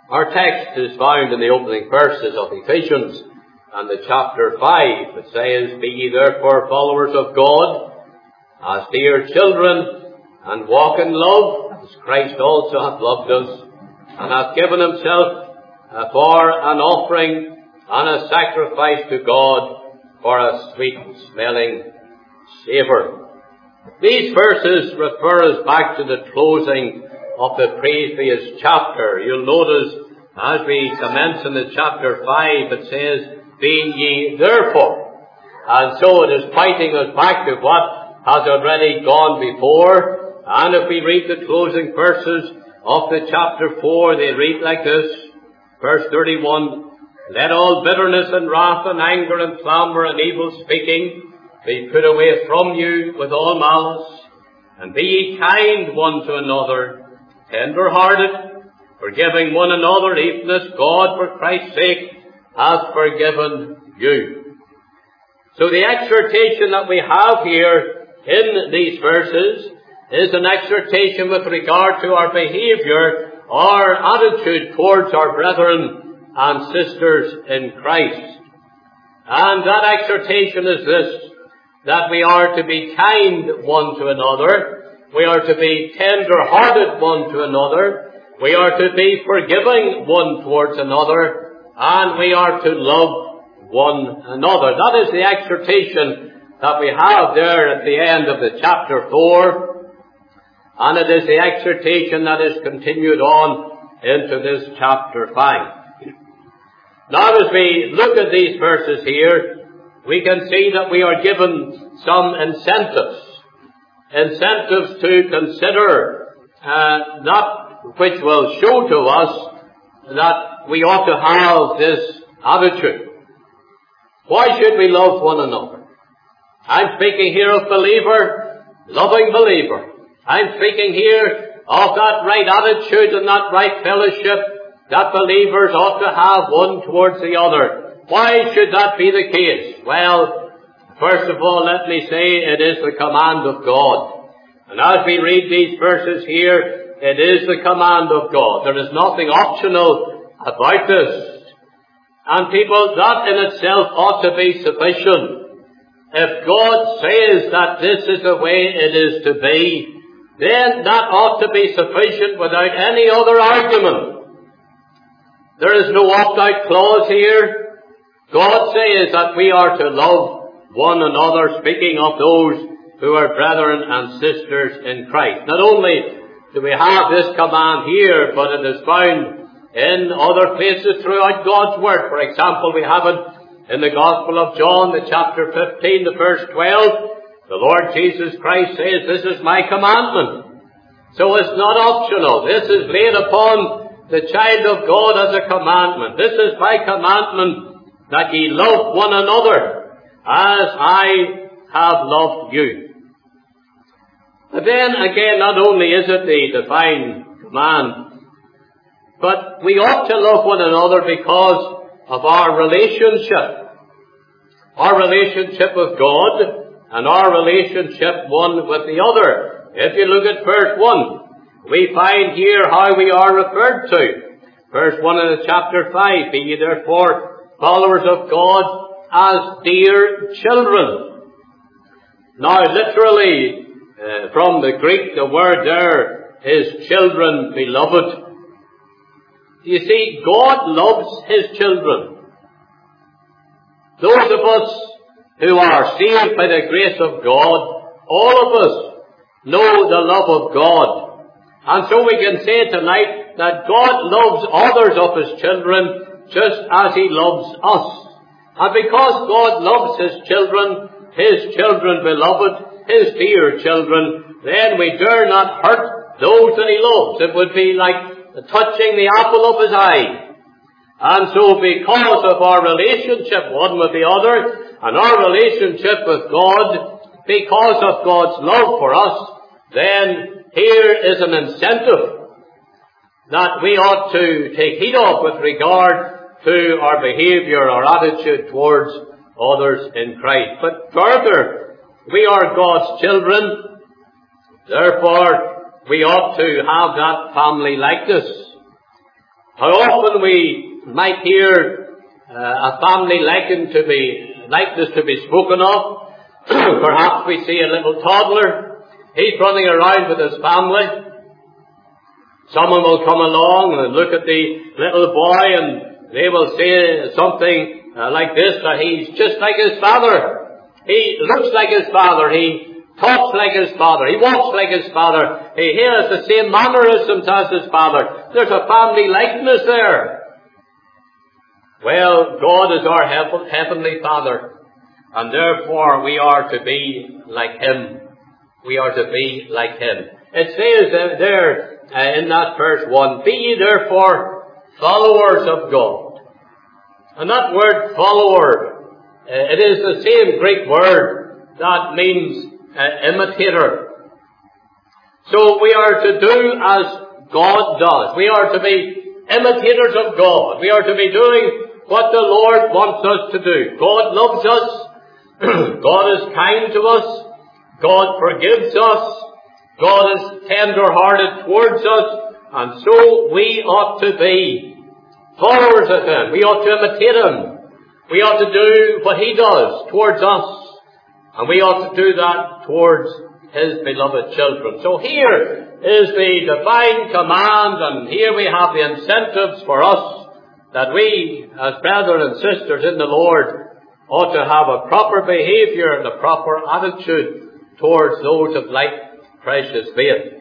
Our text is found in the opening verses of Ephesians and the chapter 5. It says, "Be ye therefore followers of God, as dear children, and walk in love, as Christ also hath loved us, and hath given himself for an offering and a sacrifice to God for a sweet-smelling savour." These verses refer us back to the closing of the previous chapter. You'll notice as we commence in the chapter 5, it says, "Be ye therefore." And so it is pointing us back to what has already gone before. And if we read the closing verses of the chapter 4, they read like this. Verse 31, "Let all bitterness and wrath and anger and clamour and evil speaking be put away from you with all malice. And be ye kind one to another, tender-hearted, forgiving one another, even as God for Christ's sake hath forgiven you." So the exhortation that we have here in these verses is an exhortation with regard to our behaviour, our attitude towards our brethren and sisters in Christ. And that exhortation is this, that we are to be kind one to another, we are to be tender-hearted one to another, we are to be forgiving one towards another, and we are to love one another. That is the exhortation that we have there at the end of the chapter 4, and it is the exhortation that is continued on into this chapter 5. Now as we look at these verses here, we can see that we are given some incentives to consider, which will show to us that we ought to have this attitude. Why should we love one another? I'm speaking here of believer, loving believer. I'm speaking here of that right attitude and that right fellowship that believers ought to have one towards the other. Why should that be the case? Well, first of all, let me say it is the command of God. And as we read these verses here, it is the command of God. There is nothing optional about this. And people, that in itself ought to be sufficient. If God says that this is the way it is to be, then that ought to be sufficient without any other argument. There is no opt-out clause here. God says that we are to love one another, speaking of those who are brethren and sisters in Christ. Not only do we have this command here, but it is found in other places throughout God's Word. For example, we have it in the Gospel of John, the chapter 15, the verse 12. The Lord Jesus Christ says, "This is my commandment." So it's not optional. This is laid upon the child of God as a commandment. "This is my commandment, that ye love one another, as I have loved you." But then again, not only is it the divine command, but we ought to love one another because of our relationship with God, and our relationship one with the other. If you look at verse 1, we find here how we are referred to. Verse 1 in the chapter 5, "Be ye therefore followers of God as dear children." Now literally, from the Greek, the word there is children beloved. You see, God loves His children. Those of us who are saved by the grace of God, all of us know the love of God. And so we can say tonight that God loves others of His children just as He loves us. And because God loves His children beloved, His dear children, then we dare not hurt those that He loves. It would be like touching the apple of His eye. And so because of our relationship one with the other, and our relationship with God, because of God's love for us, then here is an incentive that we ought to take heed of with regard to our behaviour, our attitude towards others in Christ. But further, we are God's children, therefore we ought to have that family likeness. How often we might hear a family likeness to be spoken of. Perhaps we see a little toddler. He's running around with his family. Someone will come along and look at the little boy and they will say something like this, that he's just like his father. He looks like his father. He talks like his father. He walks like his father. He has the same mannerisms as his father. There's a family likeness there. Well, God is our heavenly Father, and therefore we are to be like Him. We are to be like Him. It says there in that verse 1, be ye therefore followers of God. And that word follower, it is the same Greek word that means imitator. So we are to do as God does. We are to be imitators of God. We are to be doing what the Lord wants us to do. God loves us. God is kind to us. God forgives us. God is tender-hearted towards us. And so we ought to be followers of Him. We ought to imitate Him. We ought to do what He does towards us. And we ought to do that towards His beloved children. So here is the divine command, and here we have the incentives for us that we, as brethren and sisters in the Lord, ought to have a proper behaviour and a proper attitude towards those of like precious faith.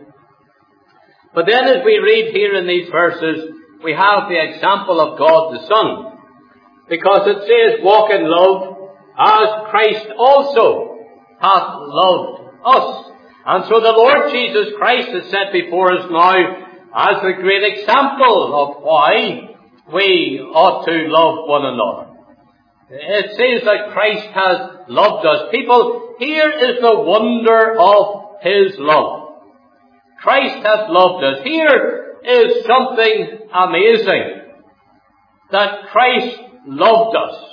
But then as we read here in these verses, we have the example of God the Son. Because it says, walk in love, as Christ also hath loved us. And so the Lord Jesus Christ is set before us now as the great example of why we ought to love one another. It says that Christ has loved us. People, here is the wonder of His love. Christ has loved us. Here is something amazing. That Christ loved us.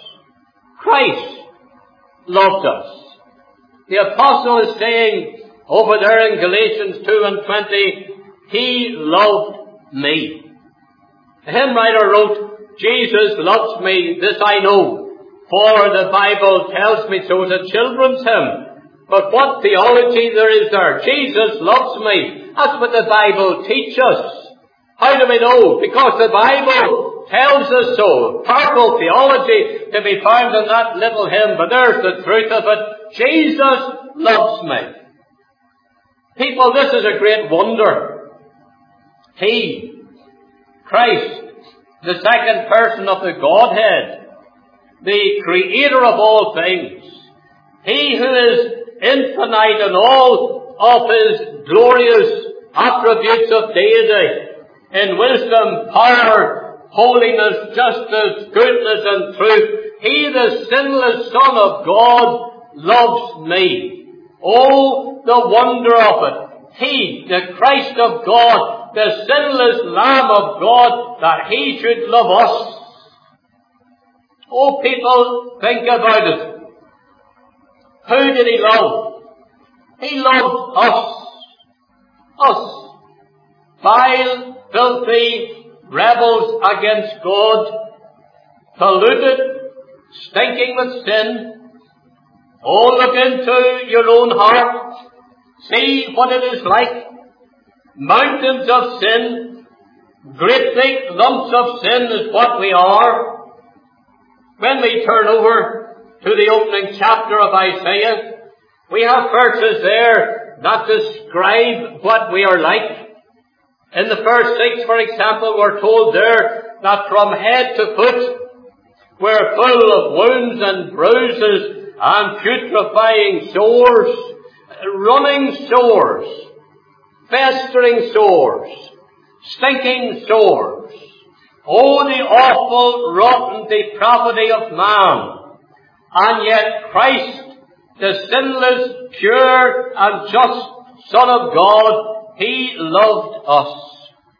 Christ loved us. The apostle is saying over there in Galatians 2:20, He loved me. The hymn writer wrote, Jesus loves me, this I know, for the Bible tells me so. It's a children's hymn. But what theology there is there? Jesus loves me. That's what the Bible teaches us. How do we know? Because the Bible tells us so. Powerful theology to be found in that little hymn, but there's the truth of it. Jesus loves me. People, this is a great wonder. He, Christ, the second person of the Godhead, the Creator of all things, He who is infinite in all of His glorious attributes of deity, in wisdom, power, holiness, justice, goodness and truth, He, the sinless Son of God, loves me. Oh, the wonder of it. He, the Christ of God, the sinless Lamb of God, that He should love us. Oh, people, think about it. Who did He love? He loved us. Us. Vile, filthy, rebels against God, polluted, stinking with sin. Oh, look into your own heart. See what it is like. Mountains of sin, great big lumps of sin is what we are. When we turn over to the opening chapter of Isaiah, we have verses there that describe what we are like. In the verse 6, for example, we're told there that from head to foot we're full of wounds and bruises and putrefying sores, running sores, festering sores, stinking sores. Oh, the awful, rotten depravity of man. And yet Christ, the sinless, pure and just Son of God, He loved us.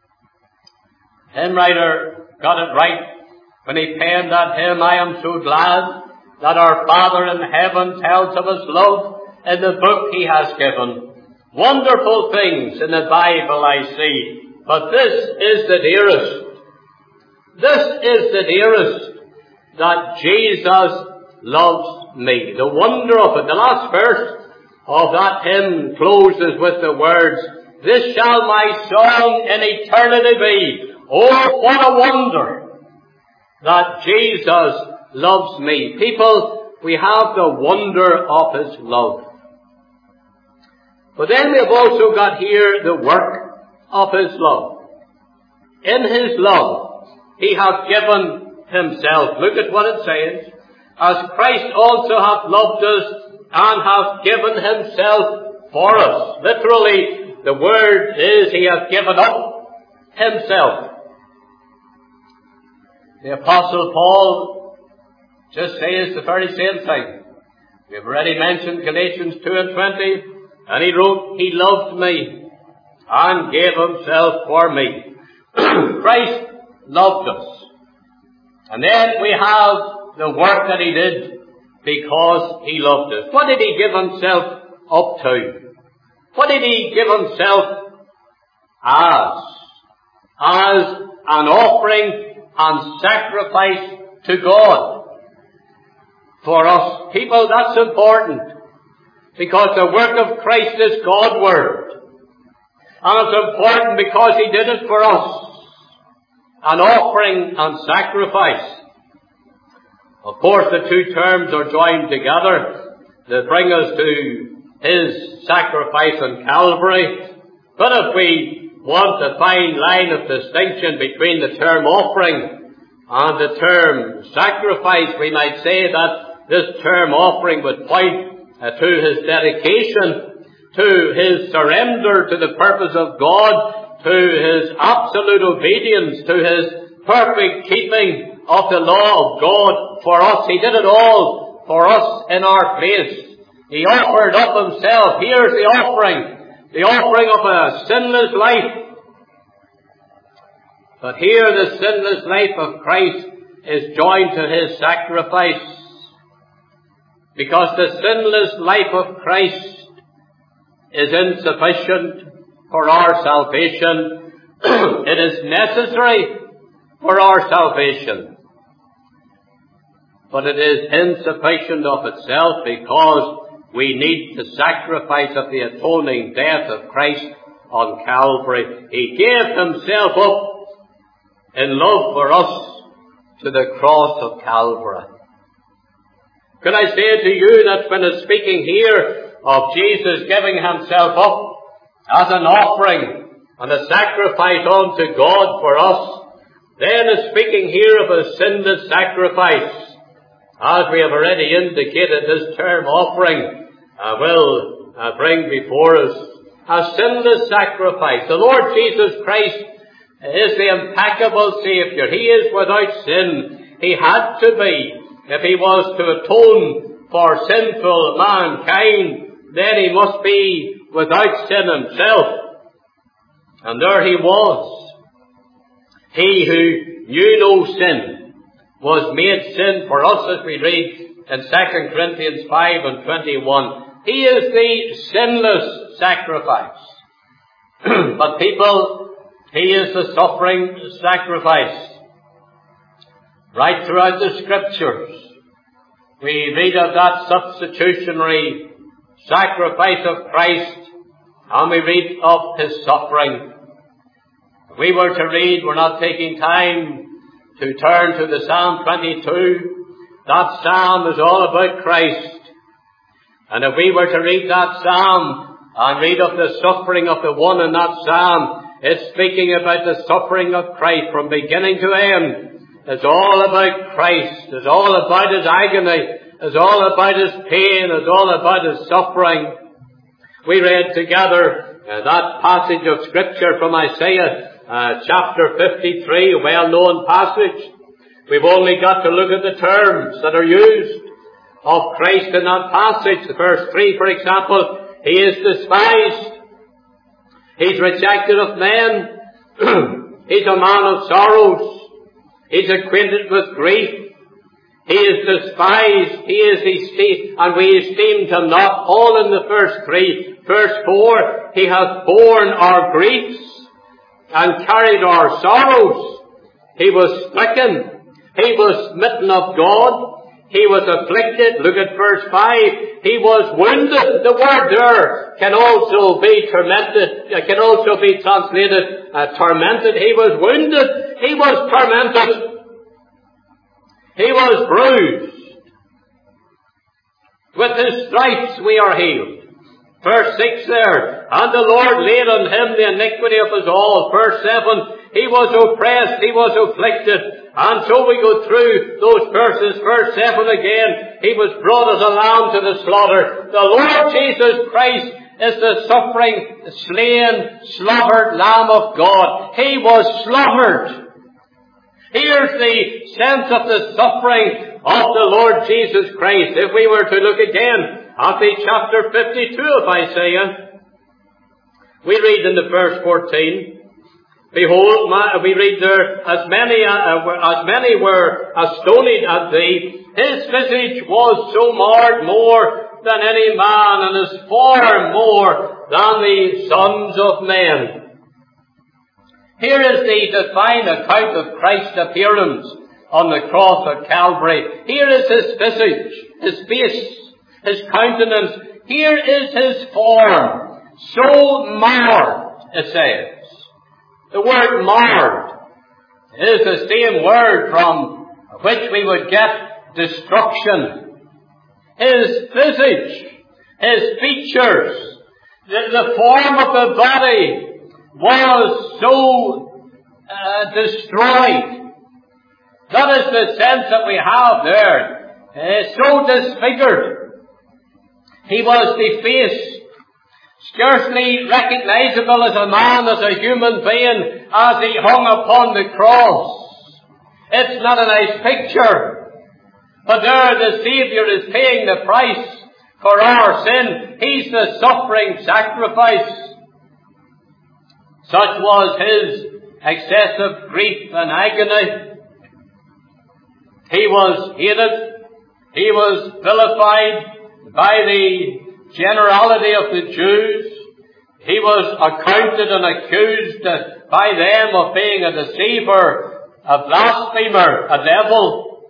The hymn writer got it right when he penned that hymn, I am so glad that our Father in heaven tells of His love in the book He has given. Wonderful things in the Bible I see, but this is the dearest. This is the dearest, that Jesus loves me. The wonder of it. The last verse of that hymn closes with the words, "This shall my song in eternity be. Oh, what a wonder that Jesus loves me." People, we have the wonder of His love. But then we have also got here the work of His love. In His love, He hath given Himself. Look at what it says. "As Christ also hath loved us, and hath given Himself for us." Literally, the word is He hath given up Himself. The Apostle Paul just says the very same thing. We have already mentioned Galatians 2:20, and he wrote, "He loved me and gave Himself for me." Christ loved us. And then we have the work that He did because He loved us. What did He give Himself up to? What did He give Himself as? As an offering and sacrifice to God. For us people, that's important, because the work of Christ is Godward. And it's important because He did it for us. An offering and sacrifice. Of course, the two terms are joined together to bring us to His sacrifice on Calvary. But if we want a fine line of distinction between the term offering and the term sacrifice, we might say that this term offering would point to His dedication, to His surrender to the purpose of God, to His absolute obedience, to His perfect keeping of the law of God for us. He did it all for us in our place. He offered up Himself. Here's the offering of a sinless life. But here the sinless life of Christ is joined to His sacrifice, because the sinless life of Christ is insufficient for our salvation. It is necessary for our salvation, but it is insufficient of itself, because we need the sacrifice of the atoning death of Christ on Calvary. He gave Himself up in love for us to the cross of Calvary. Can I say to you that when it's speaking here of Jesus giving Himself up as an offering and a sacrifice unto God for us, then it's speaking here of a sinless sacrifice. As we have already indicated, this term offering will bring before us a sinless sacrifice. The Lord Jesus Christ is the impeccable Saviour. He is without sin. He had to be. If He was to atone for sinful mankind, then He must be without sin Himself. And there He was. He who knew no sin was made sin for us, as we read in 2 Corinthians 5:21. He is the sinless sacrifice. But people, He is the suffering sacrifice. Right throughout the Scriptures, we read of that substitutionary sacrifice of Christ, and we read of His suffering. If we were to read, we're not taking time to turn to the Psalm 22. That psalm is all about Christ. And if we were to read that psalm and read of the suffering of the one in that psalm, it's speaking about the suffering of Christ from beginning to end. It's all about Christ. It's all about His agony. It's all about His pain. It's all about His suffering. We read together that passage of Scripture from Isaiah chapter 53, a well-known passage. We've only got to look at the terms that are used of Christ in that passage. Verse 3, for example, He is despised. He's rejected of men. He's a man of sorrows. He's acquainted with grief. He is despised. He is esteemed, and we esteemed Him not. All in the first 3. Verse 4, He hath borne our griefs and carried our sorrows. He was stricken. He was smitten of God. He was afflicted. Look at verse 5. He was wounded. The word there can also be tormented. It can also be translated tormented. He was wounded. He was tormented. He was bruised. With his stripes we are healed. Verse 6 there. And the Lord laid on him the iniquity of us all. Verse 7. He was oppressed. He was afflicted. And so we go through those verses. Verse 7 again. He was brought as a lamb to the slaughter. The Lord Jesus Christ is the suffering, slain, slaughtered Lamb of God. He was slaughtered. Here's the sense of the suffering of the Lord Jesus Christ. If we were to look again at the chapter 52 of Isaiah, we read in the verse 14, Behold, we read there, as many were astonied at thee. His visage was so marred more than any man, and his form more than the sons of men. Here is the divine account of Christ's appearance on the cross of Calvary. Here is his visage, his face, his countenance. Here is his form, so marred, it says. The word marred is the same word from which we would get destruction. His visage, his features, the form of the body was so destroyed. That is the sense that we have there. So disfigured. He was defaced. Scarcely recognizable as a man, as a human being, as he hung upon the cross. It's not a nice picture. But there the Saviour is paying the price for our sin. He's the suffering sacrifice. Such was his excessive grief and agony. He was hated. He was vilified by the generality of the Jews. He was accounted and accused by them of being a deceiver, a blasphemer, a devil.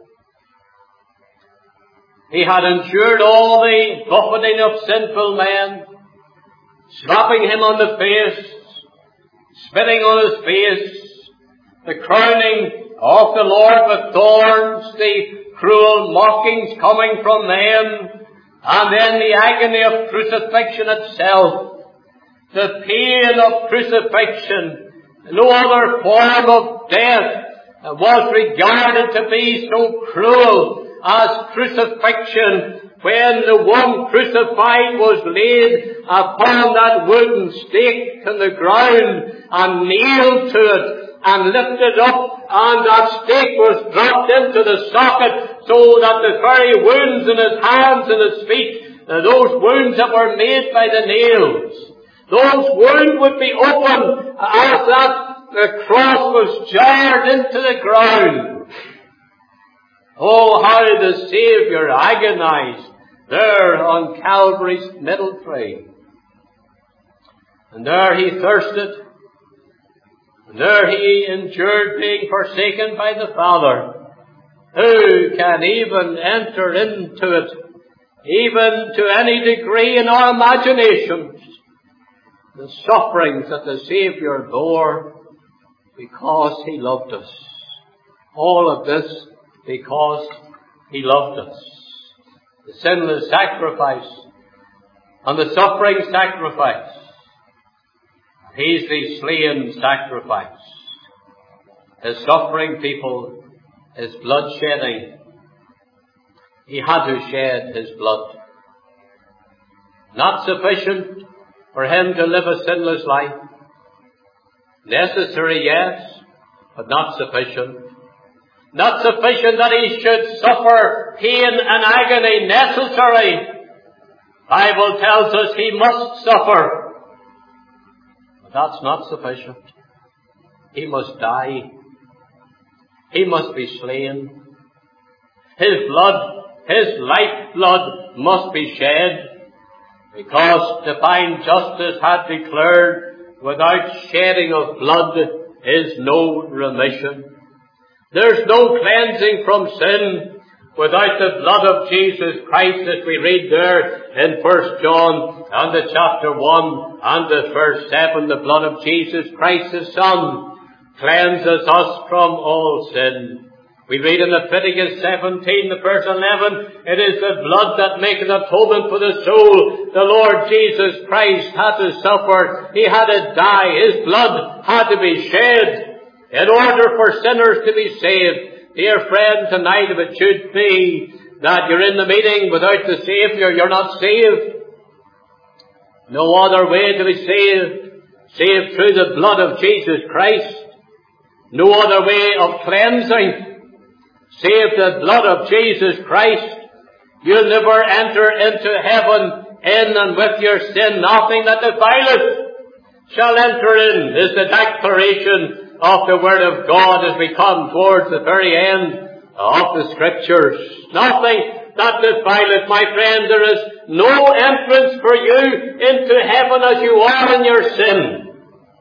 He had endured all the buffeting of sinful men, slapping him on the face, spitting on his face, the crowning of the Lord with thorns, the cruel mockings coming from them, and then the agony of crucifixion itself, the pain of crucifixion. No other form of death was regarded to be so cruel as crucifixion, when the one crucified was laid upon that wooden stake in the ground and nailed to it and lifted up, and that stake was dropped into the socket, so that the very wounds in his hands and his feet, those wounds that were made by the nails, those wounds would be opened as the cross was jarred into the ground. Oh, how the Saviour agonized there on Calvary's middle tree. And there he thirsted. And there he endured being forsaken by the Father. Who can even enter into it, even to any degree in our imaginations, the sufferings that the Saviour bore because he loved us? All of this because he loved us. The sinless sacrifice and the suffering sacrifice. He's the slain sacrifice. His suffering, people, his blood shedding. He had to shed his blood. Not sufficient for him to live a sinless life. Necessary, yes, but not sufficient. Not sufficient that he should suffer pain and agony. Necessary. Bible tells us he must suffer. But that's not sufficient. He must die. He must be slain. His blood, his lifeblood must be shed, because divine justice had declared without shedding of blood is no remission. There's no cleansing from sin without the blood of Jesus Christ, as we read there in 1 John and the chapter 1 and the verse 7. The blood of Jesus Christ, His Son, cleanses us from all sin. We read in Leviticus 17, the verse 11, it is the blood that maketh atonement for the soul. The Lord Jesus Christ had to suffer. He had to die. His blood had to be shed in order for sinners to be saved. Dear friend, tonight, if it should be that you're in the meeting without the Saviour, you're not saved. No other way to be saved. Saved through the blood of Jesus Christ. No other way of cleansing. Save the blood of Jesus Christ. You'll never enter into heaven in and with your sin. Nothing that defileth shall enter in, is the declaration of the Word of God as we come towards the very end of the Scriptures. Nothing that defileth, my friend. There is no entrance for you into heaven as you are in your sin.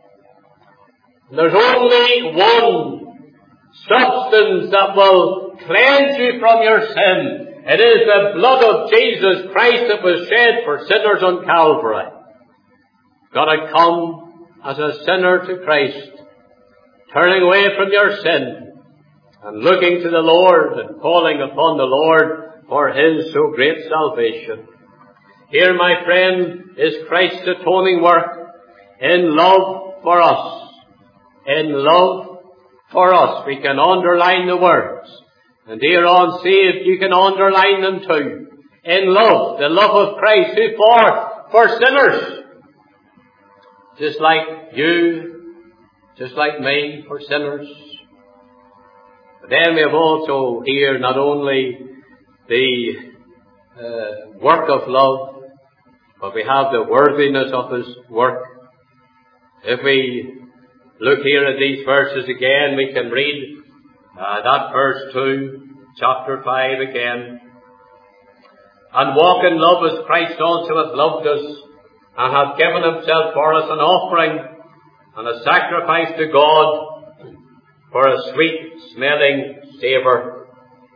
There's only one substance that will cleanse you from your sin. It is the blood of Jesus Christ that was shed for sinners on Calvary. Got to come as a sinner to Christ, turning away from your sin and looking to the Lord and calling upon the Lord for His so great salvation. Here, my friend, is Christ's atoning work in love for us. In love for us. We can underline the words. And here on saved, you can underline them too. In love, the love of Christ. Who for? For sinners. Just like you, just like me, for sinners. But then we have also here not only the work of love, but we have the worthiness of His work. If we look here at these verses again, we can read that verse 2, chapter 5 again. And walk in love as Christ also hath loved us, and hath given Himself for us an offering and a sacrifice to God for a sweet smelling savour.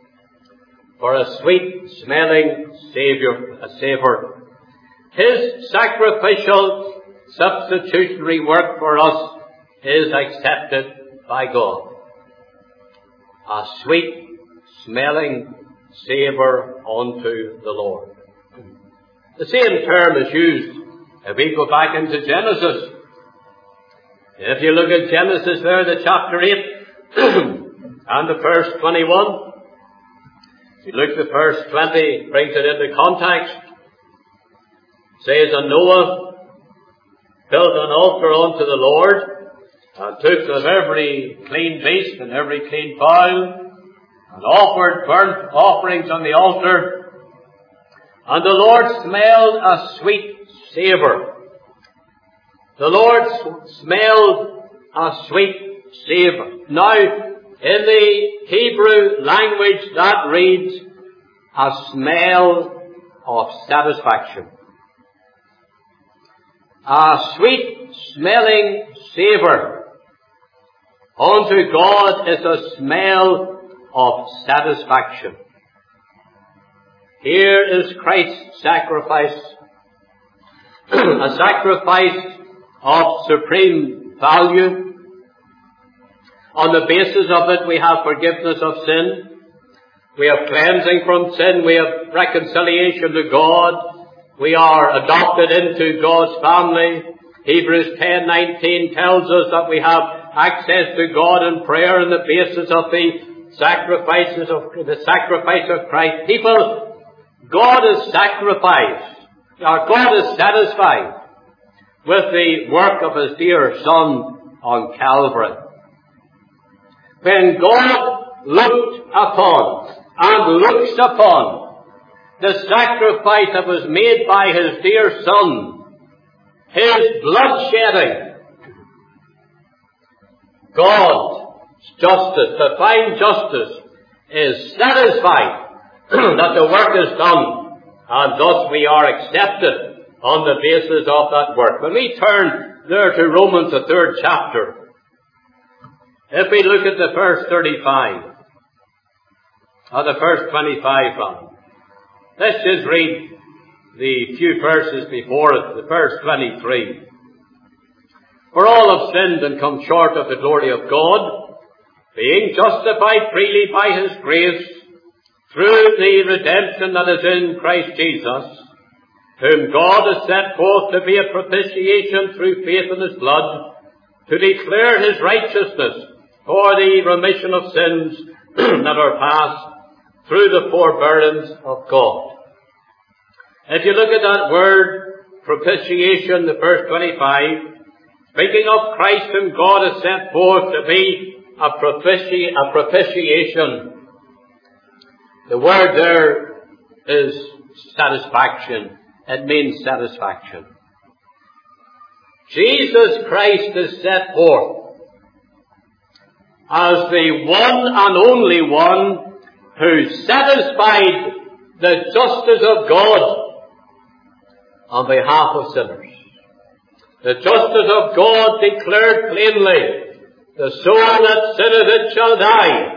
For a sweet smelling savour. His sacrificial substitutionary work for us is accepted by God. A sweet smelling savour unto the Lord. The same term is used if we go back into Genesis. If you look at Genesis there, the chapter 8 and the verse 21. If you look at verse 20, brings it into context. It says, and Noah built an altar unto the Lord, and took of every clean beast and every clean fowl, and offered burnt offerings on the altar. And the Lord smelled a sweet savour. The Lord smelled a sweet savour. Now, in the Hebrew language, that reads, a smell of satisfaction. A sweet smelling savour unto God is a smell of satisfaction. Here is Christ's sacrifice, a sacrifice of supreme value. On the basis of it, we have forgiveness of sin. We have cleansing from sin. We have reconciliation to God. We are adopted into God's family. Hebrews 10:19 tells us that we have access to God in prayer on the basis of the sacrifice of Christ. People, God is sacrificed. God is satisfied with the work of His dear Son on Calvary. When God looked upon and looks upon the sacrifice that was made by His dear Son, His blood shedding, God's justice, divine justice, is satisfied that the work is done, and thus we are accepted on the basis of that work. When we turn there to Romans, the 3rd chapter, If we look at the verse 35, or the verse 25 rather, let's just read the few verses before it, the verse 23. For all have sinned and come short of the glory of God, being justified freely by His grace, through the redemption that is in Christ Jesus, whom God has set forth to be a propitiation through faith in His blood, to declare His righteousness for the remission of sins that are past through the forbearance of God. If you look at that word, propitiation, the verse 25, speaking of Christ whom God has set forth to be a propitiation, the word there is satisfaction. It means satisfaction. Jesus Christ is set forth as the one and only one who satisfied the justice of God on behalf of sinners. The justice of God declared plainly, the soul that sinneth it shall die.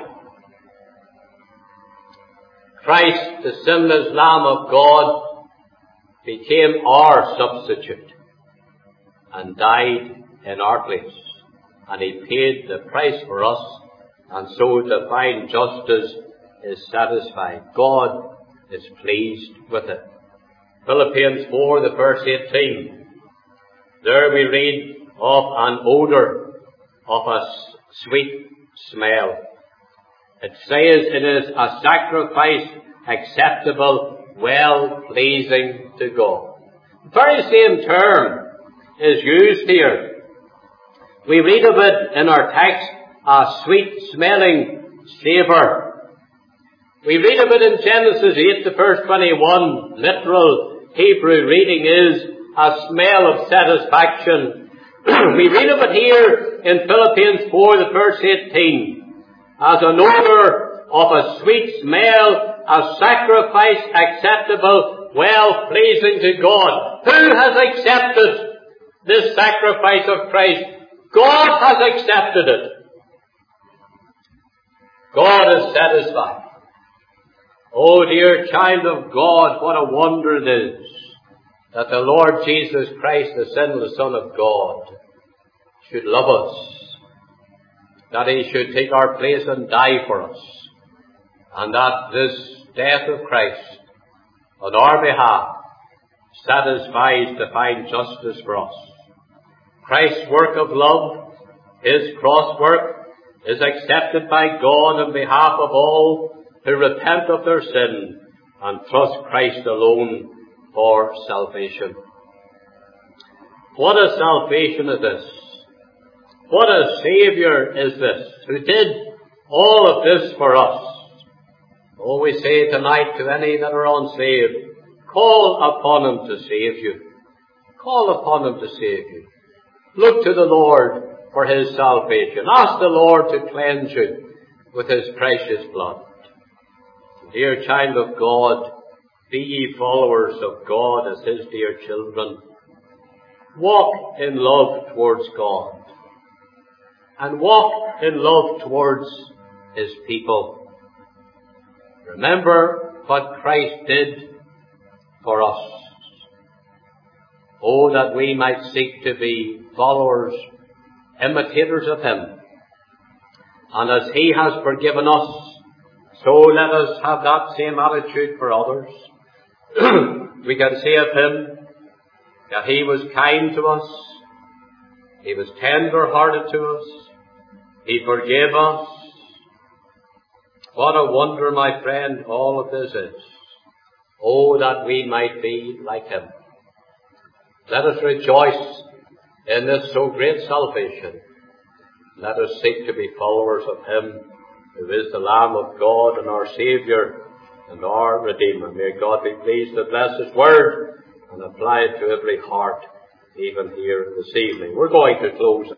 Christ, the sinless Lamb of God, became our substitute and died in our place. And He paid the price for us, and so divine justice is satisfied. God is pleased with it. Philippians 4, the verse 18. There we read of an odour, of a sweet smell. It says it is a sacrifice acceptable, well-pleasing to God. The very same term is used here. We read of it in our text, a sweet-smelling savour. We read of it in Genesis 8, the verse 21. Literal Hebrew reading is a smell of satisfaction. We read of it here in Philippians 4, the verse 18, as an odour of a sweet smell, a sacrifice acceptable, well-pleasing to God. Who has accepted this sacrifice of Christ? God has accepted it. God is satisfied. Oh, dear child of God, what a wonder it is that the Lord Jesus Christ, the sinless Son of God, should love us, that He should take our place and die for us, and that this death of Christ on our behalf satisfies divine justice for us. Christ's work of love, His cross work, is accepted by God on behalf of all who repent of their sin and trust Christ alone for salvation. What a salvation is this! What a Saviour is this, who did all of this for us. Oh, we say tonight to any that are unsaved, call upon Him to save you. Call upon Him to save you. Look to the Lord for His salvation. Ask the Lord to cleanse you with His precious blood. Dear child of God, be ye followers of God as His dear children. Walk in love towards God, and walk in love towards His people. Remember what Christ did for us. Oh, that we might seek to be followers, imitators of Him. And as He has forgiven us, so let us have that same attitude for others. We can say of Him that He was kind to us, He was tender-hearted to us, He forgave us. What a wonder, my friend, all of this is. Oh, that we might be like Him. Let us rejoice in this so great salvation. Let us seek to be followers of Him who is the Lamb of God and our Saviour and our Redeemer. May God be pleased to bless His Word and apply it to every heart, even here this evening. We're going to close.